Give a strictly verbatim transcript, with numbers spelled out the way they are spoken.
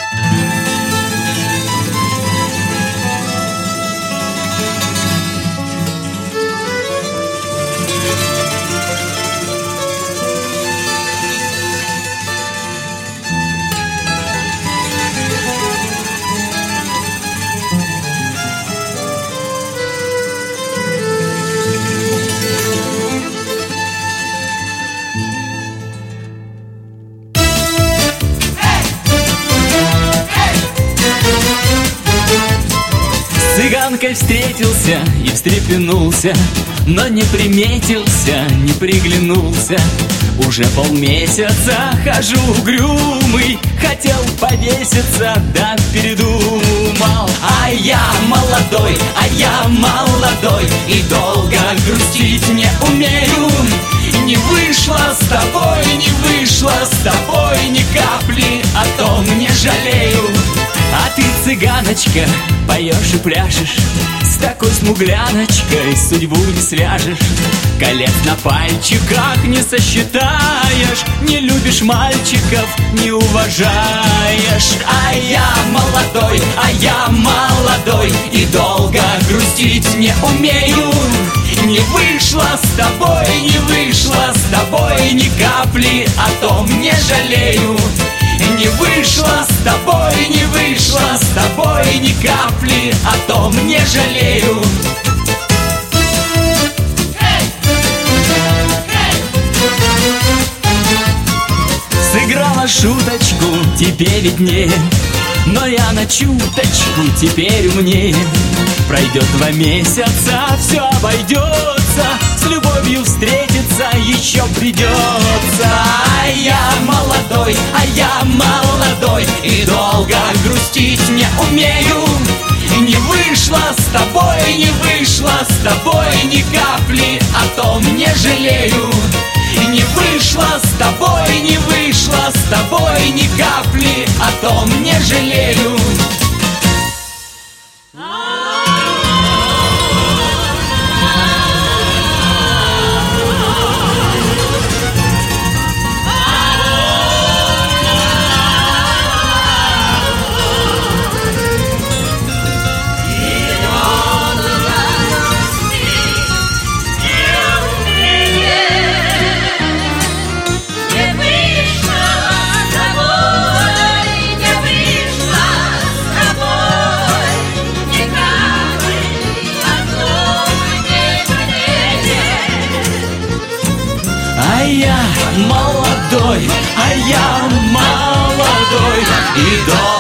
С цыганкой встретился и встрепенулся, но не приметился, не приглянулся. Уже полмесяца хожу угрюмый, хотел повеситься, да передумал. А я молодой, а я молодой, и долго грустить не умею. Не вышло с тобой, не вышло с тобой ни капли, о том не жалею. А ты, цыганочка, поешь и пляшешь, с такой смугляночкой судьбу не свяжешь. Колец на пальчиках не сосчитаешь, не любишь мальчиков, не уважаешь. А я молодой, а я молодой, и долго грустить не умею. Не вышло с тобой, не вышло с тобой ни капли, о том не жалею. Не вышло с тобой, не вышло с тобой ни капли, о том не жалею. Сыграла шуточку, тебе виднее, но я на чуточку теперь умнее. Пройдет два месяца, все обойдется, с любовью встретиться еще придется. А я молодой, а я молодой, и долго грустить не умею. Не вышло с тобой, не вышло с тобой ни капли, о том не жалею. Не вышло с тобой, не вышло с тобой ни капли, о том не жалею. А я молодой, а я молодой, и долго